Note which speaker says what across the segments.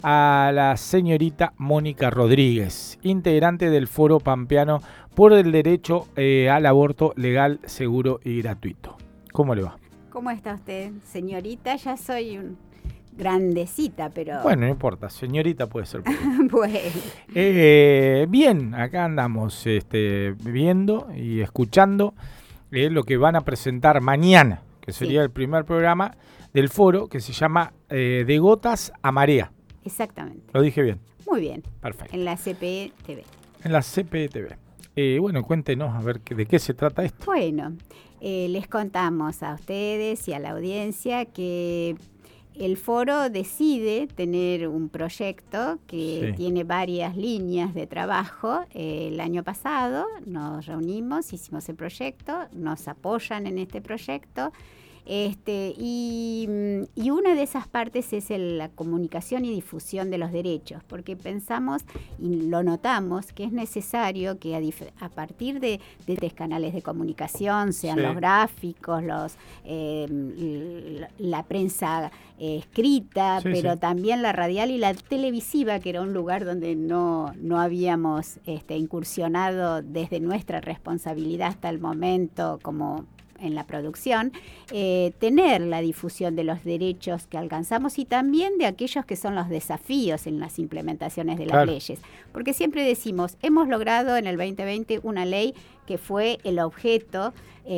Speaker 1: a la señorita Mónica Rodríguez, integrante del Foro Pampeano por el derecho al aborto legal, seguro y gratuito. ¿Cómo le va?
Speaker 2: ¿Cómo está usted, señorita? Ya soy un grandecita, pero...
Speaker 1: Bueno, no importa, señorita puede ser.
Speaker 2: Bueno.
Speaker 1: Bien, acá andamos viendo y escuchando lo que van a presentar mañana, que sería el primer programa del foro, que se llama De Gotas a Marea.
Speaker 2: Exactamente.
Speaker 1: ¿Lo dije bien?
Speaker 2: Muy bien.
Speaker 1: Perfecto.
Speaker 2: En la CPE TV.
Speaker 1: En la CPE TV. Bueno, cuéntenos a ver de qué se trata esto.
Speaker 2: Bueno, les contamos a ustedes y a la audiencia que el foro decide tener un proyecto que tiene varias líneas de trabajo. El año pasado nos reunimos, hicimos el proyecto, nos apoyan en este proyecto. Y una de esas partes es la comunicación y difusión de los derechos, porque pensamos y lo notamos que es necesario que a partir de tres canales de comunicación, sean los gráficos, la prensa escrita, pero también la radial y la televisiva, que era un lugar donde no habíamos incursionado desde nuestra responsabilidad hasta el momento como en la producción, tener la difusión de los derechos que alcanzamos y también de aquellos que son los desafíos en las implementaciones de las leyes. Porque siempre decimos, hemos logrado en el 2020 una ley que fue el objeto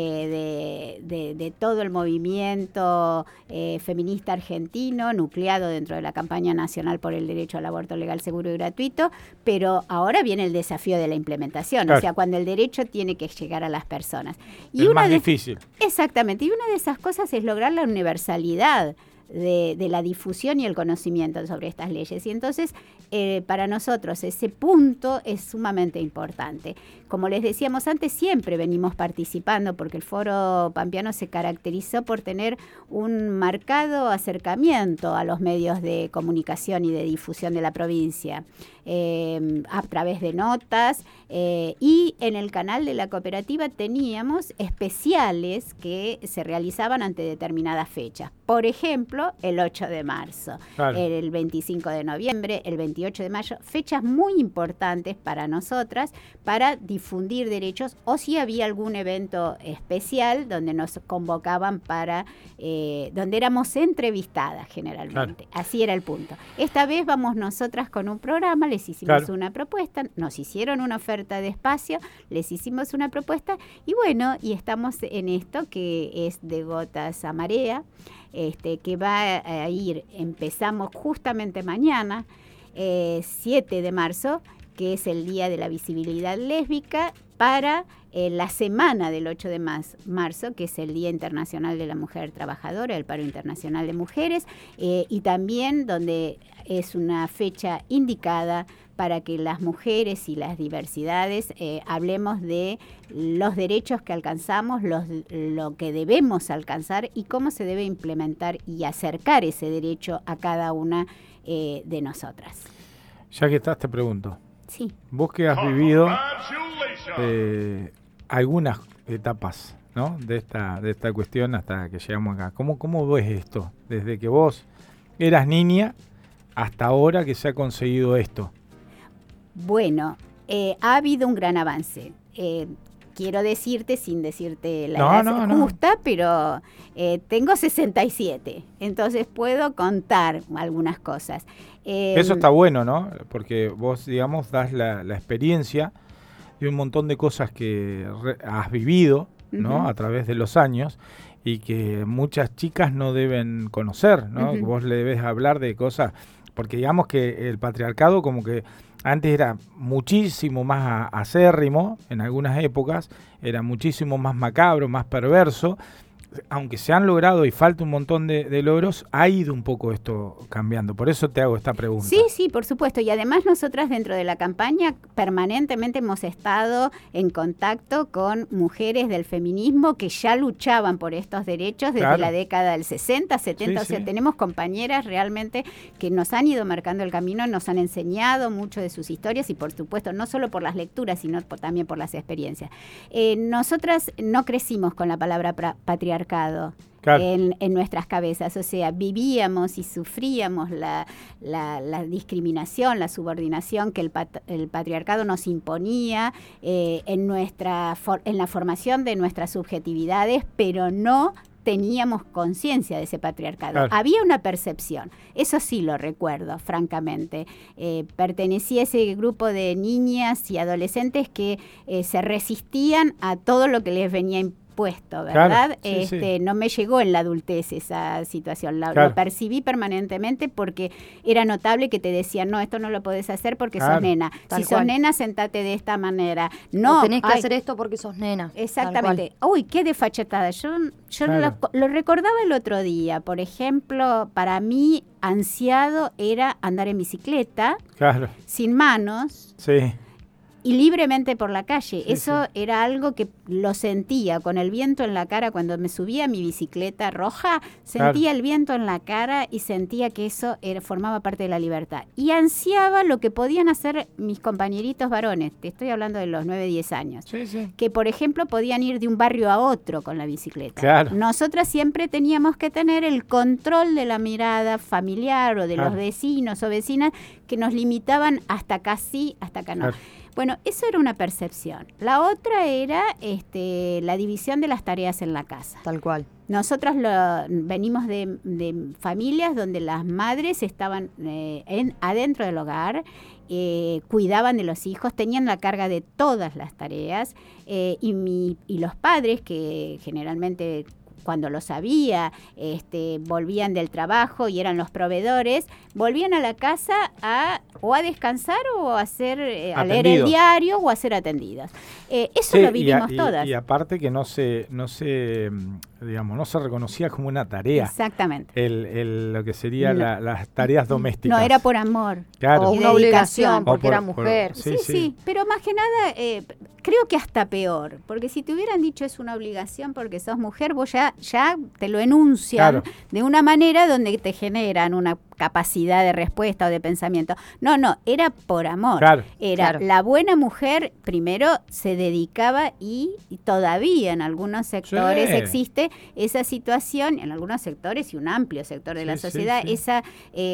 Speaker 2: de todo el movimiento feminista argentino, nucleado dentro de la campaña nacional por el derecho al aborto legal, seguro y gratuito, pero ahora viene el desafío de la implementación, o sea, cuando el derecho tiene que llegar a las personas. Y
Speaker 1: es más difícil.
Speaker 2: Exactamente, y una de esas cosas es lograr la universalidad de la difusión y el conocimiento sobre estas leyes. Y entonces, para nosotros, ese punto es sumamente importante. Como les decíamos antes, siempre venimos participando porque el Foro Pampeano se caracterizó por tener un marcado acercamiento a los medios de comunicación y de difusión de la provincia, a través de notas, y en el canal de la cooperativa teníamos especiales que se realizaban ante determinadas fechas. Por ejemplo, el 8 de marzo, el 25 de noviembre, el 28 de mayo, fechas muy importantes para nosotras para difundir derechos, o si había algún evento especial donde nos convocaban para, donde éramos entrevistadas generalmente. Así era el punto. Esta vez vamos nosotras con un programa, les hicimos una propuesta, nos hicieron una oferta de espacio, les hicimos una propuesta y bueno, y estamos en esto que es De Gotas a Marea, que va a ir, empezamos justamente mañana, 7 de marzo, que es el Día de la Visibilidad Lésbica, para la semana del 8 de marzo, que es el Día Internacional de la Mujer Trabajadora, el Paro Internacional de Mujeres, y también donde es una fecha indicada para que las mujeres y las diversidades hablemos de los derechos que alcanzamos, lo que debemos alcanzar y cómo se debe implementar y acercar ese derecho a cada una de nosotras.
Speaker 1: Ya que estás, te pregunto.
Speaker 2: Sí.
Speaker 1: Vos que has vivido algunas etapas, ¿no? de esta cuestión hasta que llegamos acá. ¿Cómo ves esto? Desde que vos eras niña hasta ahora que se ha conseguido esto.
Speaker 2: Bueno, ha habido un gran avance. Quiero decirte, sin decirte la edad justa, pero tengo 67, entonces puedo contar algunas cosas.
Speaker 1: Eso está bueno, ¿no? Porque vos, digamos, das la experiencia de un montón de cosas que has vivido, ¿no? A través de los años y que muchas chicas no deben conocer, ¿no? Vos le debes hablar de cosas, porque digamos que el patriarcado como que antes era muchísimo más acérrimo, en algunas épocas, era muchísimo más macabro, más perverso. Aunque se han logrado y falta un montón de logros, ha ido un poco esto cambiando. Por eso te hago esta pregunta.
Speaker 2: Sí, por supuesto. Y además nosotras dentro de la campaña permanentemente hemos estado en contacto con mujeres del feminismo que ya luchaban por estos derechos desde la década del 60, 70. O sea, tenemos compañeras realmente que nos han ido marcando el camino, nos han enseñado mucho de sus historias y por supuesto no solo por las lecturas, sino también por las experiencias. Nosotras no crecimos con la palabra patriarcado patriarcado.
Speaker 1: Claro.
Speaker 2: En nuestras cabezas, o sea, vivíamos y sufríamos la discriminación, la subordinación que el patriarcado nos imponía en la formación de nuestras subjetividades, pero no teníamos conciencia de ese patriarcado.
Speaker 1: Claro.
Speaker 2: Había una percepción, eso sí lo recuerdo, francamente. Pertenecía a ese grupo de niñas y adolescentes que se resistían a todo lo que les venía impuesto, ¿verdad?
Speaker 1: Claro, sí.
Speaker 2: No me llegó en la adultez esa situación,
Speaker 1: Claro.
Speaker 2: lo percibí permanentemente porque era notable que te decían, no, esto no lo podés hacer porque
Speaker 1: Claro.
Speaker 2: sos nena.
Speaker 3: Tal
Speaker 2: Si
Speaker 3: cual.
Speaker 2: sos nena, sentate de esta manera.
Speaker 3: No,
Speaker 2: No,
Speaker 3: tenés que
Speaker 2: ay,
Speaker 3: hacer esto porque sos nena.
Speaker 2: exactamente. Uy, qué desfachatada. Yo
Speaker 1: Claro.
Speaker 2: lo recordaba el otro día. Por ejemplo, para mí, ansiado era andar en bicicleta,
Speaker 1: Claro,
Speaker 2: sin manos,
Speaker 1: sí.
Speaker 2: y libremente por la calle.
Speaker 1: Sí,
Speaker 2: Eso era algo que lo sentía con el viento en la cara cuando me subía a mi bicicleta roja, sentía el viento en la cara y sentía que eso formaba parte de la libertad. Y ansiaba lo que podían hacer mis compañeritos varones, te estoy hablando de los 9, 10 años,
Speaker 1: Sí.
Speaker 2: que por ejemplo podían ir de un barrio a otro con la bicicleta.
Speaker 1: Claro.
Speaker 2: Nosotras siempre teníamos que tener el control de la mirada familiar o de
Speaker 1: Claro.
Speaker 2: los vecinos o vecinas que nos limitaban hasta acá sí, hasta acá no.
Speaker 1: Claro.
Speaker 2: Bueno, eso era una percepción. La otra era la división de las tareas en la casa.
Speaker 3: Tal cual.
Speaker 2: Nosotros venimos de familias donde las madres estaban adentro del hogar, cuidaban de los hijos, tenían la carga de todas las tareas y los padres, que generalmente cuando lo sabía, volvían del trabajo y eran los proveedores, volvían a la casa o a descansar o a a leer el diario o a ser atendidas. Eso lo vivimos todas.
Speaker 1: Y aparte que no se reconocía como una tarea.
Speaker 2: Exactamente.
Speaker 1: Lo que sería las tareas domésticas.
Speaker 2: No, era por amor.
Speaker 1: Claro.
Speaker 3: O una obligación, porque era
Speaker 1: por-
Speaker 3: mujer.
Speaker 2: Sí, pero más que nada, creo que hasta peor, porque si te hubieran dicho es una obligación porque sos mujer, vos ya te lo enuncian
Speaker 1: Claro.
Speaker 2: de una manera donde te generan una capacidad de respuesta o de pensamiento. No, era por amor.
Speaker 1: Claro.
Speaker 2: Era la buena mujer, primero se dedicaba y todavía en algunos sectores
Speaker 1: Sí.
Speaker 2: existe esa situación, en algunos sectores y un amplio sector de la
Speaker 1: Sí,
Speaker 2: sociedad,
Speaker 1: sí.
Speaker 2: esa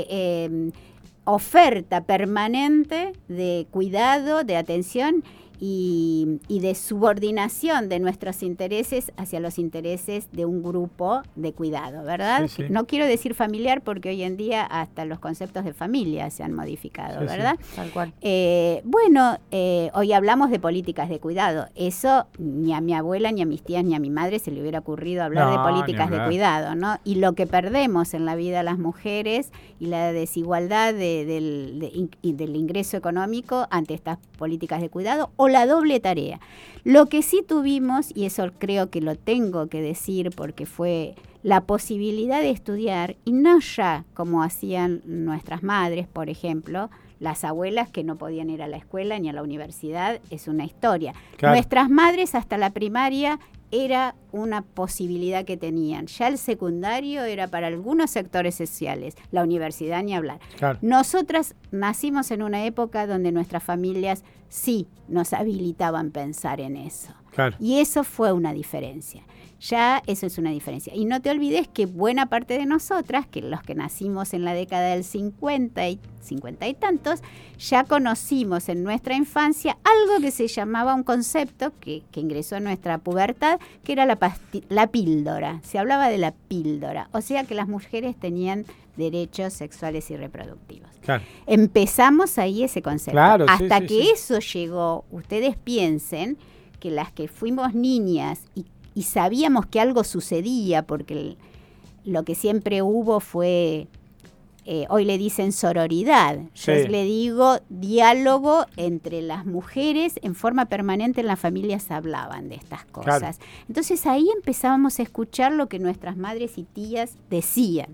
Speaker 2: oferta permanente de cuidado, de atención y de subordinación de nuestros intereses hacia los intereses de un grupo de cuidado, ¿verdad?
Speaker 1: Sí.
Speaker 2: No quiero decir familiar porque hoy en día hasta los conceptos de familia se han modificado,
Speaker 1: Sí,
Speaker 2: ¿verdad?
Speaker 1: sí.
Speaker 3: Tal cual.
Speaker 2: Hoy hablamos de políticas de cuidado. Eso ni a mi abuela, ni a mis tías, ni a mi madre se le hubiera ocurrido hablar
Speaker 1: No,
Speaker 2: de
Speaker 1: ni
Speaker 2: políticas de
Speaker 1: hablar.
Speaker 2: cuidado, ¿no? Y lo que perdemos en la vida las mujeres y la desigualdad del ingreso económico ante estas políticas de cuidado o la doble tarea. Lo que sí tuvimos, y eso creo que lo tengo que decir porque fue la posibilidad de estudiar, y no ya como hacían nuestras madres, por ejemplo, las abuelas que no podían ir a la escuela ni a la universidad, es una historia.
Speaker 1: Claro.
Speaker 2: Nuestras madres hasta la primaria era una posibilidad que tenían. Ya el secundario era para algunos sectores sociales, la universidad ni hablar.
Speaker 1: Claro.
Speaker 2: Nosotras nacimos en una época donde nuestras familias sí nos habilitaban pensar en eso.
Speaker 1: Claro.
Speaker 2: Y eso fue una diferencia. Ya eso es una diferencia. Y no te olvides que buena parte de nosotras, que los que nacimos en la década del 50 y tantos, ya conocimos en nuestra infancia algo que se llamaba un concepto que ingresó en nuestra pubertad, que era la píldora. Se hablaba de la píldora. O sea que las mujeres tenían derechos sexuales y reproductivos.
Speaker 1: Claro.
Speaker 2: Empezamos ahí ese concepto.
Speaker 1: Claro, sí,
Speaker 2: Hasta
Speaker 1: sí,
Speaker 2: que
Speaker 1: sí.
Speaker 2: eso llegó, ustedes piensen que las que fuimos niñas y sabíamos que algo sucedía, porque lo que siempre hubo fue, hoy le dicen sororidad, yo
Speaker 1: Sí.
Speaker 2: le digo diálogo entre las mujeres, en forma permanente en las familias hablaban de estas cosas.
Speaker 1: Claro.
Speaker 2: Entonces ahí empezábamos a escuchar lo que nuestras madres y tías decían.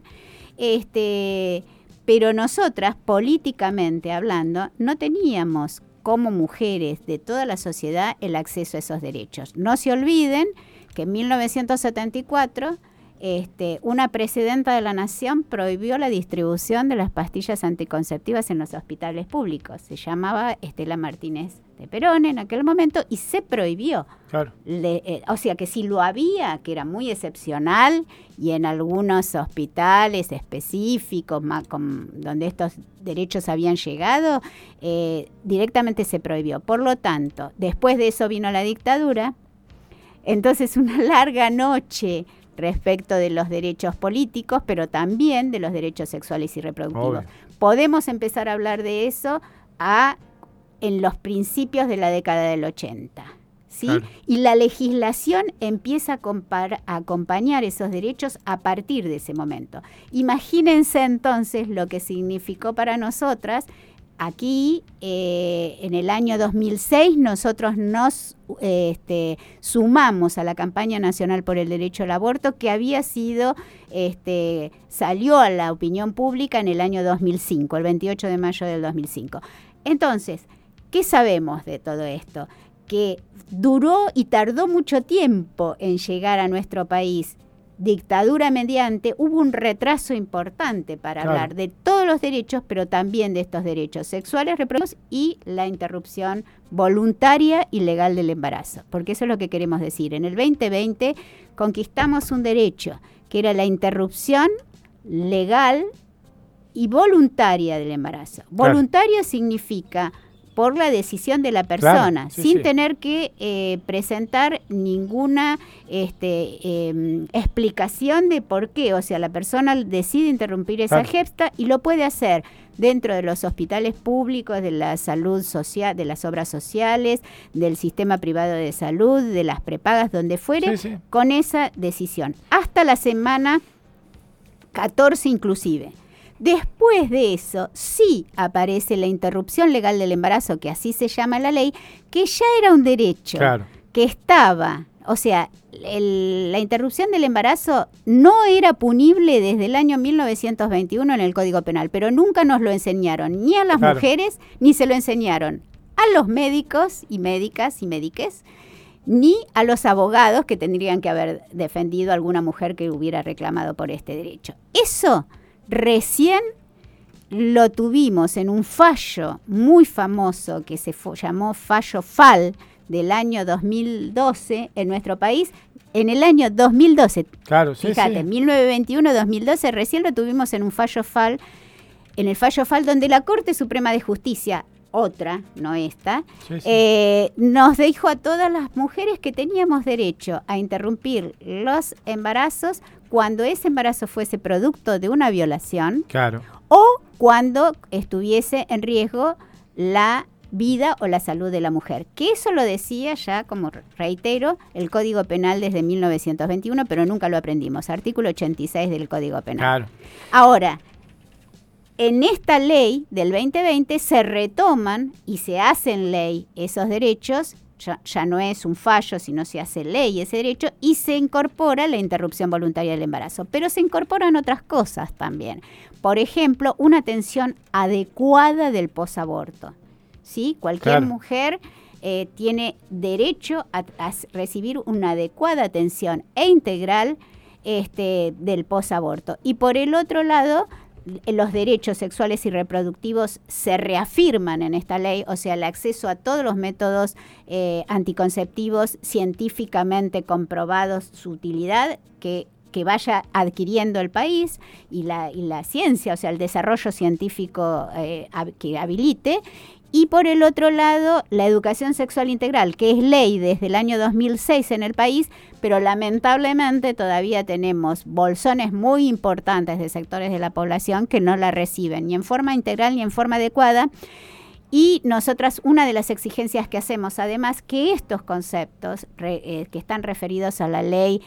Speaker 2: Pero nosotras, políticamente hablando, no teníamos como mujeres de toda la sociedad el acceso a esos derechos. No se olviden que en 1974 una presidenta de la Nación prohibió la distribución de las pastillas anticonceptivas en los hospitales públicos. Se llamaba Estela Martínez de Perón en aquel momento y se prohibió.
Speaker 1: Claro.
Speaker 2: O sea que si lo había, que era muy excepcional y en algunos hospitales específicos donde estos derechos habían llegado, directamente se prohibió. Por lo tanto, después de eso vino la dictadura, entonces una larga noche respecto de los derechos políticos, pero también de los derechos sexuales y reproductivos.
Speaker 1: Obvio.
Speaker 2: Podemos empezar a hablar de eso en los principios de la década del 80, ¿sí?
Speaker 1: Claro.
Speaker 2: Y la legislación empieza a acompañar esos derechos a partir de ese momento. Imagínense entonces lo que significó para nosotras. Aquí, en el año 2006, nosotros nos sumamos a la campaña nacional por el derecho al aborto, que había sido, salió a la opinión pública en el año 2005, el 28 de mayo del 2005. Entonces, ¿qué sabemos de todo esto? Que duró y tardó mucho tiempo en llegar a nuestro país. Dictadura mediante, hubo un retraso importante para hablar de todos los derechos, pero también de estos derechos sexuales, reproductivos y la interrupción voluntaria y legal del embarazo. Porque eso es lo que queremos decir. En el 2020 conquistamos un derecho, que era la interrupción legal y voluntaria del embarazo. Voluntario significa por la decisión de la persona, sin tener que presentar ninguna explicación de por qué. O sea, la persona decide interrumpir esa gesta y lo puede hacer dentro de los hospitales públicos, de la salud social, de las obras sociales, del sistema privado de salud, de las prepagas, donde fuere, con esa decisión. Hasta la semana 14 inclusive. Después de eso, sí aparece la interrupción legal del embarazo, que así se llama la ley, que ya era un derecho, que estaba, o sea, la interrupción del embarazo no era punible desde el año 1921 en el Código Penal, pero nunca nos lo enseñaron, ni a las mujeres, ni se lo enseñaron a los médicos y médicas y médiques, ni a los abogados que tendrían que haber defendido a alguna mujer que hubiera reclamado por este derecho. Eso recién lo tuvimos en un fallo muy famoso que se llamó Fallo Fall del año 2012 en nuestro país. En el año 2012, fíjate, 1921-2012, recién lo tuvimos en un Fallo Fall, en el Fallo Fall donde la Corte Suprema de Justicia, otra, no esta, nos dijo a todas las mujeres que teníamos derecho a interrumpir los embarazos cuando ese embarazo fuese producto de una violación o cuando estuviese en riesgo la vida o la salud de la mujer. Que eso lo decía ya, como reitero, el Código Penal desde 1921, pero nunca lo aprendimos. Artículo 86 del Código Penal. Ahora, en esta ley del 2020 se retoman y se hacen ley esos derechos. Ya no es un fallo, sino se hace ley ese derecho y se incorpora la interrupción voluntaria del embarazo. Pero se incorporan otras cosas también. Por ejemplo, una atención adecuada del posaborto. ¿Sí? Cualquier mujer tiene derecho a recibir una adecuada atención e integral del posaborto. Y por el otro lado, los derechos sexuales y reproductivos se reafirman en esta ley, o sea, el acceso a todos los métodos anticonceptivos científicamente comprobados, su utilidad, que vaya adquiriendo el país y la ciencia, o sea, el desarrollo científico que habilite. Y por el otro lado, la educación sexual integral, que es ley desde el año 2006 en el país, pero lamentablemente todavía tenemos bolsones muy importantes de sectores de la población que no la reciben, ni en forma integral ni en forma adecuada. Y nosotras, una de las exigencias que hacemos, además, que estos conceptos que están referidos a la ley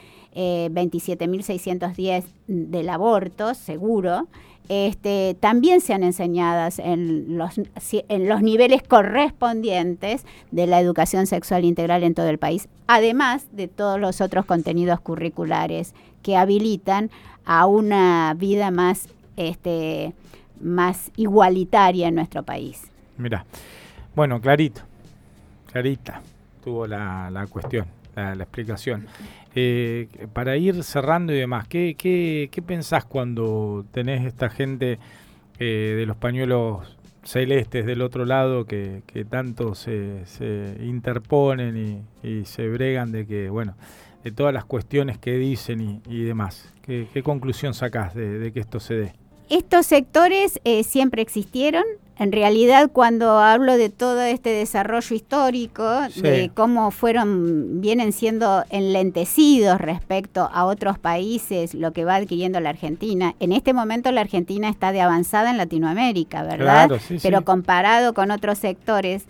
Speaker 2: 27.610 del aborto seguro, también sean enseñadas en los niveles correspondientes de la educación sexual integral en todo el país, además de todos los otros contenidos curriculares que habilitan a una vida más igualitaria en nuestro país.
Speaker 1: Mirá, bueno, clarita tuvo la cuestión, la explicación. Para ir cerrando y demás, ¿qué pensás cuando tenés esta gente de los pañuelos celestes del otro lado que tanto se interponen y se bregan de que, bueno, de todas las cuestiones que dicen y demás? ¿Qué conclusión sacás de que esto se dé?
Speaker 2: Estos sectores siempre existieron. En realidad, cuando hablo de todo este desarrollo histórico, sí, de cómo vienen siendo enlentecidos respecto a otros países, lo que va adquiriendo la Argentina. En este momento la Argentina está de avanzada en Latinoamérica, ¿verdad? Claro, sí, pero sí, comparado con otros sectores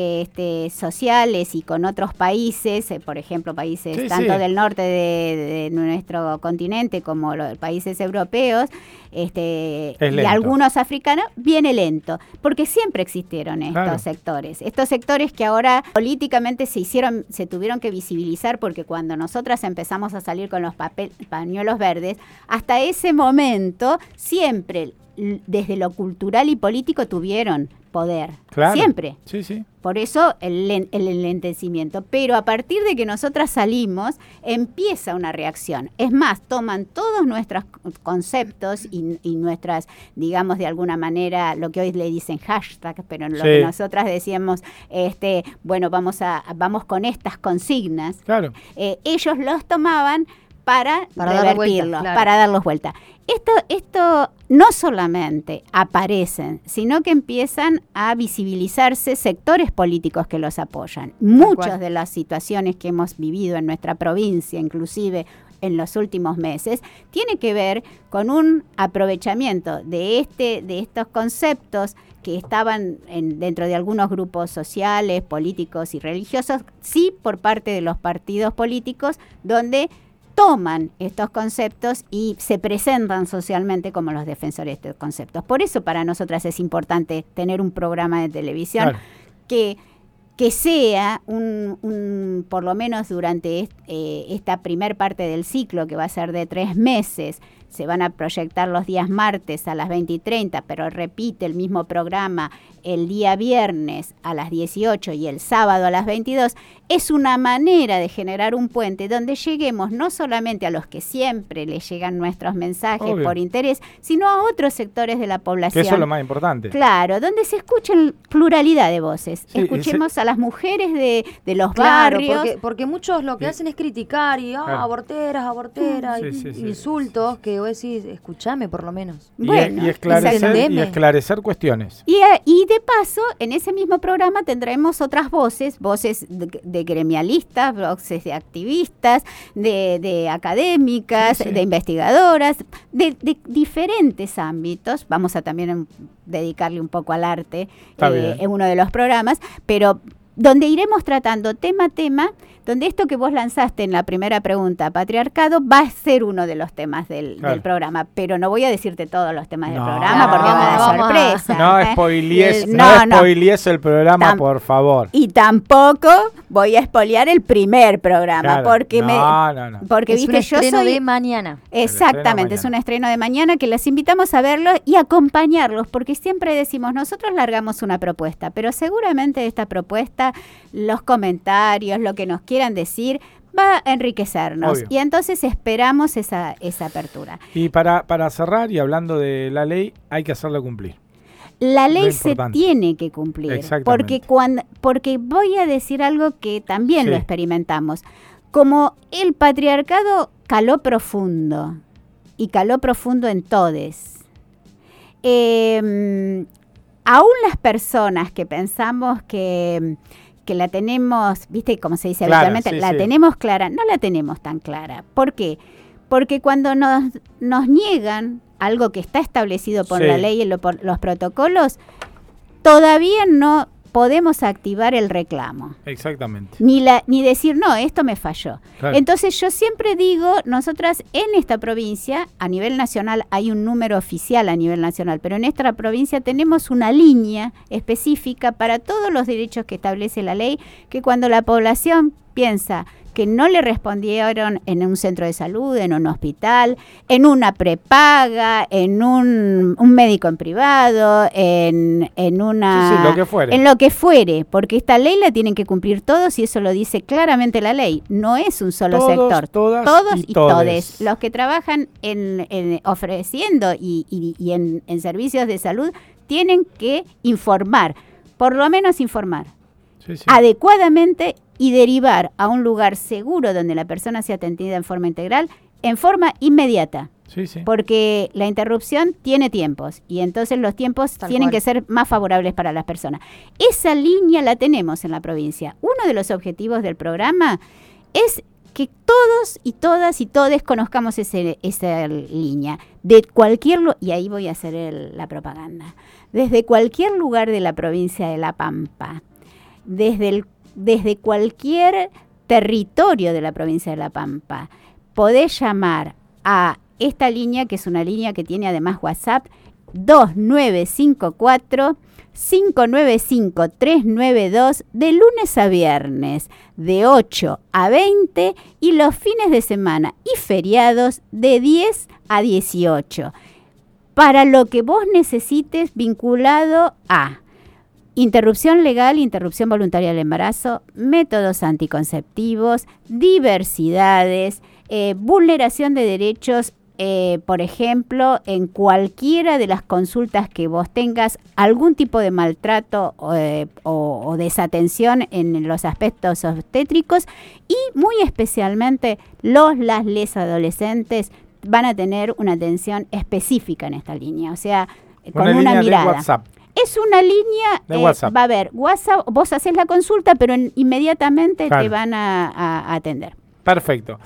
Speaker 2: sociales y con otros países, por ejemplo, países sí, tanto sí, del norte de nuestro continente como los países europeos, y algunos africanos, viene lento, porque siempre existieron estos sectores. Estos sectores que ahora políticamente se tuvieron que visibilizar, porque cuando nosotras empezamos a salir con los pañuelos verdes, hasta ese momento siempre desde lo cultural y político tuvieron poder, siempre. Sí, sí. Por eso el enlentecimiento. Pero a partir de que nosotras salimos, empieza una reacción. Es más, toman todos nuestros conceptos y nuestras, digamos, de alguna manera, lo que hoy le dicen hashtag, pero en lo que nosotras decíamos, bueno, vamos con estas consignas. Claro. Ellos los tomaban para revertirlos, para darlos vuelta. Esto no solamente aparecen, sino que empiezan a visibilizarse sectores políticos que los apoyan. Muchas de las situaciones que hemos vivido en nuestra provincia, inclusive en los últimos meses, tiene que ver con un aprovechamiento de estos conceptos que estaban dentro de algunos grupos sociales, políticos y religiosos, sí por parte de los partidos políticos, donde toman estos conceptos y se presentan socialmente como los defensores de estos conceptos. Por eso para nosotras es importante tener un programa de televisión que sea por lo menos durante esta primer parte del ciclo, que va a ser de 3 meses. Se van a proyectar los días martes a las 20:30, pero repite el mismo programa el día viernes a las 18 y el sábado a las 22. Es una manera de generar un puente donde lleguemos no solamente a los que siempre les llegan nuestros mensajes por interés, sino a otros sectores de la población.
Speaker 1: Que eso es lo más importante.
Speaker 2: Claro, donde se escuchen pluralidad de voces. Sí, escuchemos a las mujeres de los barrios.
Speaker 3: Porque muchos lo que hacen es criticar y aborteras, insultos, que vos decís, escuchame por lo menos.
Speaker 2: Bueno,
Speaker 1: y esclarecer cuestiones.
Speaker 2: Y de paso, en ese mismo programa tendremos otras voces de gremialistas, voces de activistas, de académicas, de investigadoras, de diferentes ámbitos. Vamos a también dedicarle un poco al arte en uno de los programas, pero donde iremos tratando tema a tema, donde esto que vos lanzaste en la primera pregunta, patriarcado, va a ser uno de los temas del programa, pero no voy a decirte todos los temas del programa porque me da sorpresa.
Speaker 1: No spoilees el programa, por favor.
Speaker 2: Y tampoco voy a spoilear el primer programa, porque
Speaker 3: es un estreno de mañana.
Speaker 2: Exactamente, es un estreno de mañana que les invitamos a verlo y acompañarlos, porque siempre decimos, nosotros largamos una propuesta, pero seguramente esta propuesta, los comentarios, lo que nos quieran decir, va a enriquecernos. Obvio. Y entonces esperamos esa apertura.
Speaker 1: Y para cerrar, y hablando de la ley, hay que hacerla cumplir.
Speaker 2: La ley se tiene que cumplir, porque voy a decir algo que también lo experimentamos. Como el patriarcado caló profundo, y caló profundo en todes, aún las personas que pensamos que la tenemos, viste, como se dice habitualmente, la tenemos clara, no la tenemos tan clara. ¿Por qué? Porque cuando nos niegan algo que está establecido por la ley y por los protocolos, todavía no podemos activar el reclamo.
Speaker 1: Exactamente.
Speaker 2: Ni decir, no, esto me falló. Claro. Entonces yo siempre digo, nosotras en esta provincia, a nivel nacional, hay un número oficial a nivel nacional, pero en esta provincia tenemos una línea específica para todos los derechos que establece la ley, que cuando la población piensa que no le respondieron en un centro de salud, en un hospital, en una prepaga, en un médico en privado, en una...
Speaker 1: lo que fuere.
Speaker 2: En lo que fuere, porque esta ley la tienen que cumplir todos y eso lo dice claramente la ley. No es un solo sector.
Speaker 1: Todos y
Speaker 2: todes. Los que trabajan ofreciendo y en servicios de salud tienen que informar, por lo menos informar adecuadamente y derivar a un lugar seguro donde la persona sea atendida en forma integral, en forma inmediata. Porque la interrupción tiene tiempos y entonces los tiempos tienen que ser más favorables para las personas. Esa línea la tenemos en la provincia. Uno de los objetivos del programa es que todos y todas y todes conozcamos esa línea. De cualquier y ahí voy a hacer la propaganda. Desde cualquier lugar de la provincia de La Pampa, desde cualquier territorio de la provincia de La Pampa, podés llamar a esta línea, que es una línea que tiene además WhatsApp, 2954-595-392, de lunes a viernes, de 8 a 20, y los fines de semana y feriados de 10 a 18. Para lo que vos necesites vinculado a interrupción legal, interrupción voluntaria del embarazo, métodos anticonceptivos, diversidades, vulneración de derechos, por ejemplo, en cualquiera de las consultas que vos tengas algún tipo de maltrato o desatención en los aspectos obstétricos, y muy especialmente les adolescentes van a tener una atención específica en esta línea, o sea, con una mirada.
Speaker 1: De WhatsApp.
Speaker 2: Es una línea, va a haber WhatsApp, vos haces la consulta, pero inmediatamente te van a atender.
Speaker 1: Perfecto.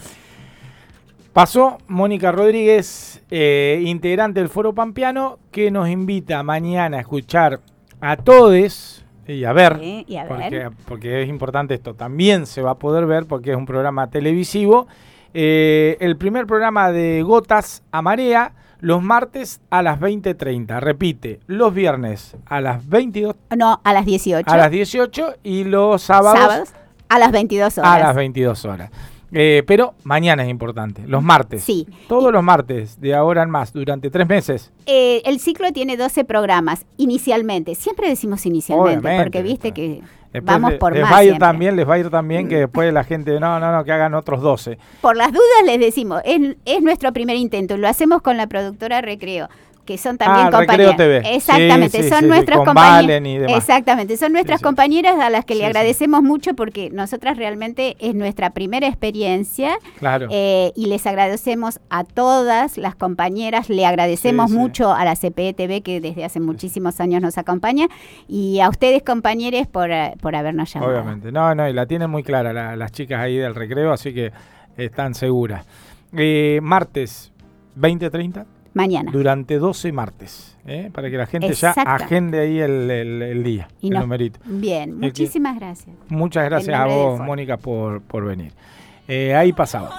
Speaker 1: Pasó Mónica Rodríguez, integrante del Foro Pampeano, que nos invita mañana a escuchar a todes y a ver, porque es importante esto, también se va a poder ver porque es un programa televisivo, el primer programa de Gotas a Marea, los martes a las 20:30. Repite, los viernes a las 22.
Speaker 2: No, a las 18.
Speaker 1: A las 18 y los sábados
Speaker 2: a las 22 horas.
Speaker 1: A las 22 horas. Pero mañana es importante, los martes.
Speaker 2: Sí.
Speaker 1: Todos los martes, de ahora en más, durante 3 meses.
Speaker 2: El ciclo tiene 12 programas, inicialmente. Siempre decimos inicialmente, obviamente, porque viste que después vamos por
Speaker 1: les
Speaker 2: más.
Speaker 1: Les va a ir también que después la gente, no, que hagan otros 12.
Speaker 2: Por las dudas les decimos, es nuestro primer intento, lo hacemos con la productora Recreo, que son también compañeras.
Speaker 1: Recreo TV.
Speaker 2: Exactamente, son nuestras compañeras. Exactamente, son nuestras compañeras a las que le agradecemos mucho, porque nosotras realmente es nuestra primera experiencia.
Speaker 1: Claro.
Speaker 2: Y les agradecemos a todas las compañeras, le agradecemos mucho a la CPE TV, que desde hace muchísimos años nos acompaña, y a ustedes, compañeros, por habernos llamado.
Speaker 1: Obviamente, y la tienen muy clara las chicas ahí del Recreo, así que están seguras. Martes 20:30.
Speaker 2: Mañana.
Speaker 1: Durante 12 martes, para que la gente ya agende ahí el día, el numerito.
Speaker 2: Bien, muchísimas gracias.
Speaker 1: Muchas gracias a vos, Mónica, por venir. Ahí pasaba.